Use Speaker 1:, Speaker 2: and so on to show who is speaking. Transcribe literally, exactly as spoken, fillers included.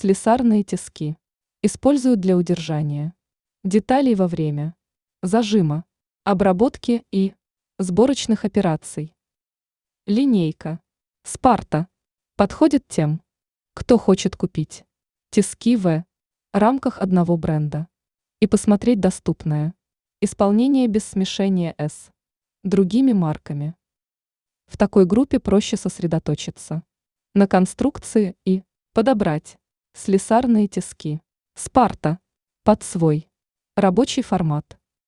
Speaker 1: Слесарные тиски. Используют для удержания деталей во время зажима, обработки и сборочных операций. Линейка Спарта подходит тем, кто хочет купить тиски в рамках одного бренда и посмотреть доступное исполнение без смешения с другими марками. В такой группе проще сосредоточиться на конструкции и подобрать слесарные тиски Спарта под свой рабочий формат.